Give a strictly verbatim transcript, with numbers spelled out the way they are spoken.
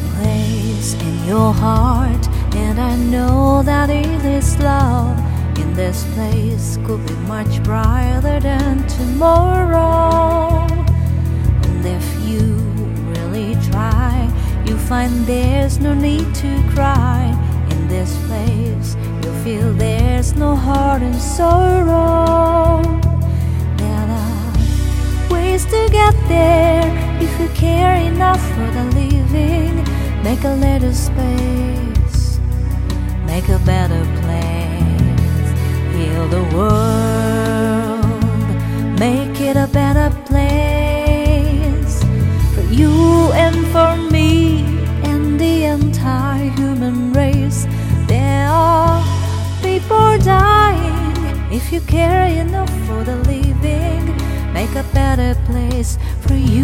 place in your heart, and I know that it is love. In this place could be much brighter than tomorrow. And if you really try, you find there's no need to cry. In this place you feel there's no heart and sorrow. There are ways to get there if you care enough for the living. Make a little space, make a better place. Heal the world, make it a better place. For you and for me and the entire human race. There are people dying. If you care enough for the living, make a better place for you